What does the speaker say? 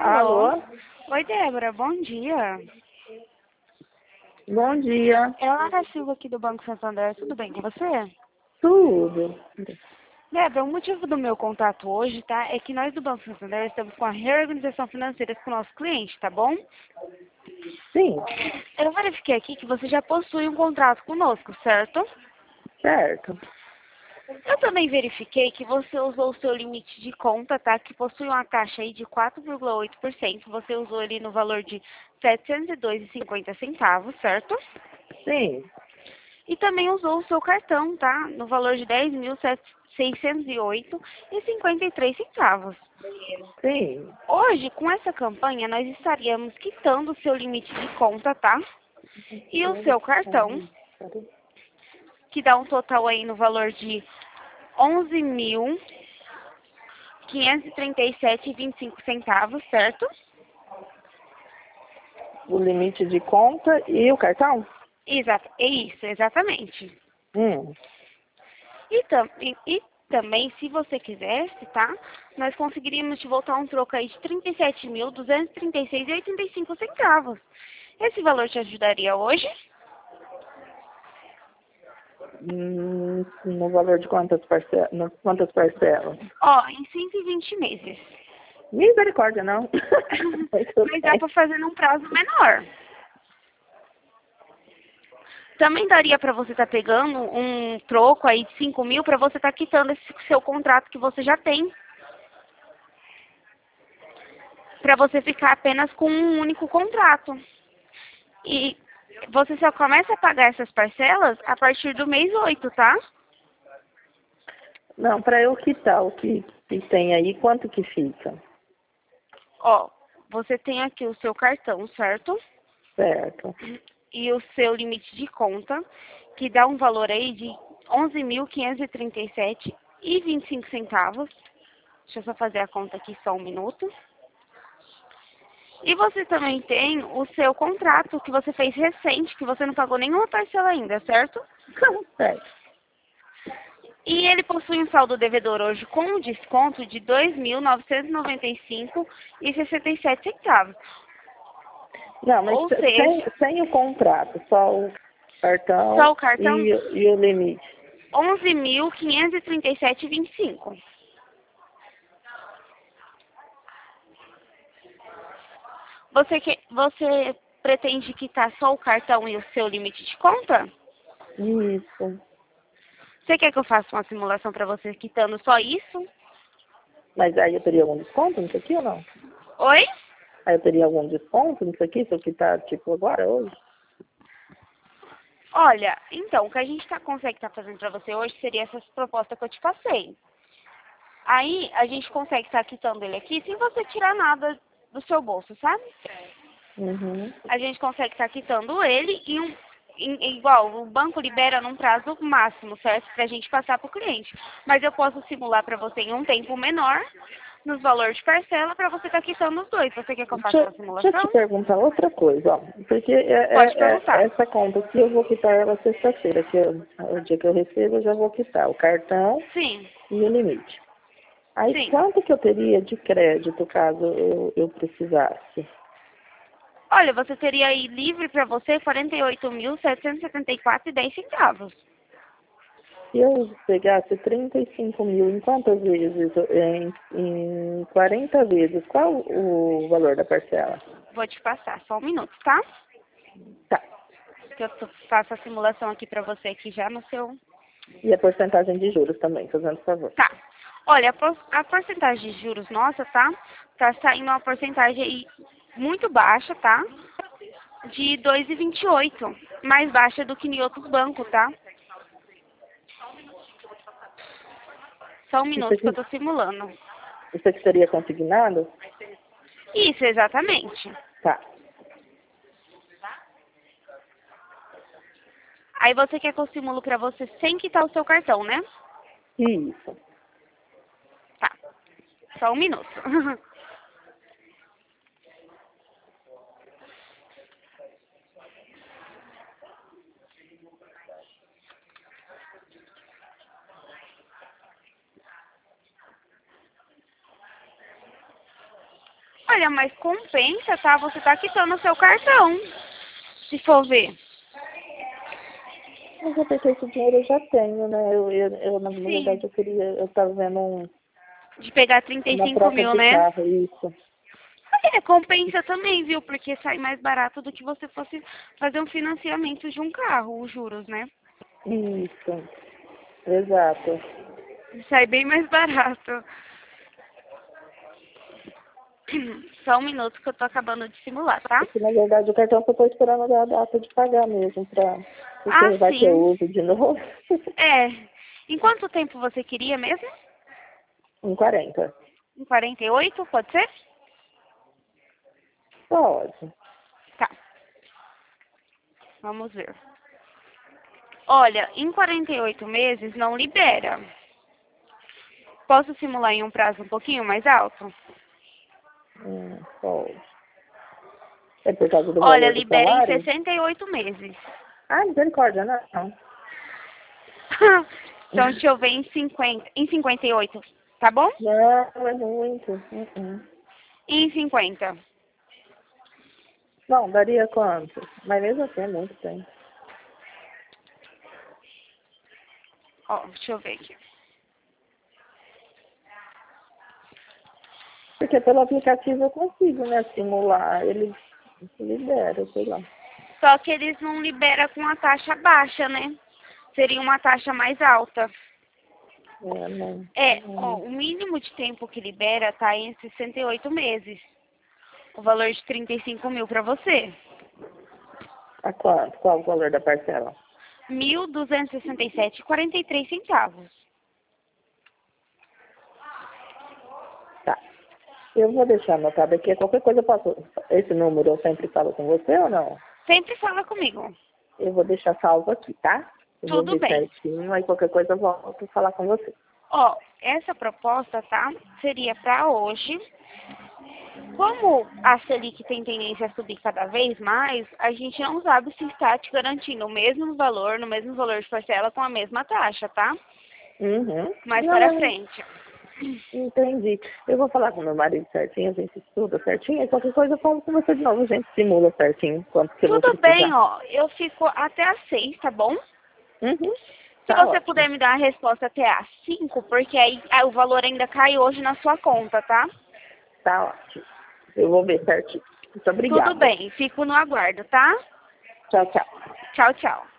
Alô? Alô? Oi, Débora, bom dia. Bom dia. É a Lara Silva aqui do Banco Santander, tudo bem com você? Tudo. Débora, o motivo do meu contato hoje, tá, é que nós do Banco Santander estamos com a reorganização financeira com o nosso cliente, tá bom? Sim, Eu verifiquei aqui que você já possui um contrato conosco, certo? certo. Eu também verifiquei que você usou o seu limite de conta, tá? Que possui uma taxa aí de 4,8%. Você usou ele no valor de R$ 702,50, certo? Sim, E também usou o seu cartão, tá? No valor de R$ 10.608,53. sim. Hoje, com essa campanha, nós estaríamos quitando o seu limite de conta, tá? E o seu cartão, que dá um total aí no valor de 11.537,25, certo? O limite de conta e o cartão? Exato, é isso, exatamente. Hum. E também, se você quisesse, tá? Nós conseguiríamos te voltar um troco aí de R$ 37.236,85. Esse valor te ajudaria hoje? No valor de quantas parcelas? Ó, em 120 meses. Misericórdia, não. Muito Mas dá bem. para fazer num prazo menor. Também daria para você estar pegando um troco aí de 5.000 para você estar quitando esse seu contrato que você já tem. Para você ficar apenas com um único contrato. E você só começa a pagar essas parcelas a partir do mês 8, tá? Não, para eu quitar o que tem aí, quanto que fica? Ó, você tem aqui o seu cartão, certo? Certo. E o seu limite de conta, que dá um valor aí de 11.537,25. Deixa eu só fazer a conta aqui só um minuto. E você também tem o seu contrato que você fez recente, que você não pagou nenhuma parcela ainda, certo? Certo. E ele possui um saldo devedor hoje com um desconto de R$ 2.995,67. Não, mas Ou seja, sem o contrato, só o só cartão o cartão e o limite. 11.537,25. Você pretende quitar só o cartão e o seu limite de conta? Isso. Você quer que eu faça uma simulação para você quitando só isso? Mas aí eu teria algum desconto nisso aqui ou não? Oi? Aí eu teria algum desconto nisso aqui, se eu quitar, tipo, agora, hoje? Olha, então, o que a gente consegue estar fazendo para você hoje seria essa proposta que eu te passei. Aí, a gente consegue estar quitando ele aqui sem você tirar nada do seu bolso, sabe? Uhum. A gente consegue estar quitando ele igual, o banco libera num prazo máximo, certo? Para a gente passar para o cliente. Mas eu posso simular para você em um tempo menor, nos valores de parcela, para você estar quitando os dois. Você quer que eu faça uma Deixa eu te simulação? perguntar outra coisa, ó. Porque Pode perguntar. essa conta aqui eu vou quitar ela sexta-feira, o dia que eu recebo eu já vou quitar o cartão Sim, e o limite. Aí sim. quanto que eu teria de crédito caso eu precisasse? Olha, você teria aí livre para você R$ 48.774,10. Se eu pegasse 35 mil, em quantas vezes? Em 40 vezes, qual o valor da parcela? Vou te passar só um minuto, tá? Tá. Que eu faço a simulação aqui para você aqui já no seu... E a porcentagem de juros também, fazendo favor. Tá. Olha, a porcentagem de juros nossa, tá? Tá saindo uma porcentagem aí muito baixa, tá? De 2,28. Mais baixa do que em outros bancos, tá? Só um Isso minuto que eu aqui, tô simulando. isso aqui seria consignado? Isso, exatamente. Tá. Aí você quer que eu simulo pra você sem quitar o seu cartão, né? Isso. Tá. Só um minuto. Olha, mas compensa, tá? Você tá quitando o seu cartão, se for ver. Mas é porque esse dinheiro eu já tenho, né? Na Sim. verdade, eu tava vendo De pegar uma 35 troca mil, de né? carro, isso. É, compensa também, viu? Porque sai mais barato do que você fosse fazer um financiamento de um carro, os juros, né? Isso, exato. Sai bem mais barato. Só um minuto que eu tô acabando de simular, tá? Porque, na verdade, o cartão eu tô esperando a data de pagar mesmo, Ah, porque vai que eu sim. uso de novo. É. Em quanto tempo você queria mesmo? Em 40. Em 48, pode ser? Pode. Tá, vamos ver. Olha, em 48 meses não libera. Posso simular em um prazo um pouquinho mais alto? Pode. É por causa do Olha, valor do libera em salário? 68 meses. Ah, misericórdia, não. Então, deixa eu ver em 58, tá bom? Não, é muito. E em 50. Bom, daria quanto? Mas mesmo assim é muito tempo. Ó, deixa eu ver aqui. Porque pelo aplicativo eu consigo, né, simular. Ele libera, sei lá. Só que eles não liberam com a taxa baixa, né? Seria uma taxa mais alta. É, não. É, ó, o mínimo de tempo que libera tá em 68 meses. O valor de 35 mil para você. A quanto? Qual o valor da parcela? 1.267,43 centavos. Tá. Eu vou deixar anotado aqui. Qualquer coisa eu posso. Esse número eu sempre falo com você ou não? Sempre fala comigo. Eu vou deixar salvo aqui, tá? Eu vou Tudo ver bem. certinho, aí qualquer coisa eu volto a falar com você. Ó, essa proposta, tá? Seria para hoje. Como a Selic tem tendência a subir cada vez mais, a gente não sabe se está te garantindo o mesmo valor, no mesmo valor de parcela com a mesma taxa, tá? Uhum. Mais para Não, frente. entendi. Eu vou falar com meu marido certinho, a gente estuda certinho, e qualquer coisa eu falo com você de novo, a gente simula certinho quanto que eu vou Tudo bem, precisar. ó. Eu fico até às 6, tá bom? Uhum. Se Tá você ótimo. puder me dar a resposta até às 5, porque aí o valor ainda cai hoje na sua conta, tá? Tá ótimo. Eu vou ver certinho. Muito Tudo obrigada. bem, fico no aguardo, tá? Tchau, tchau. Tchau, tchau.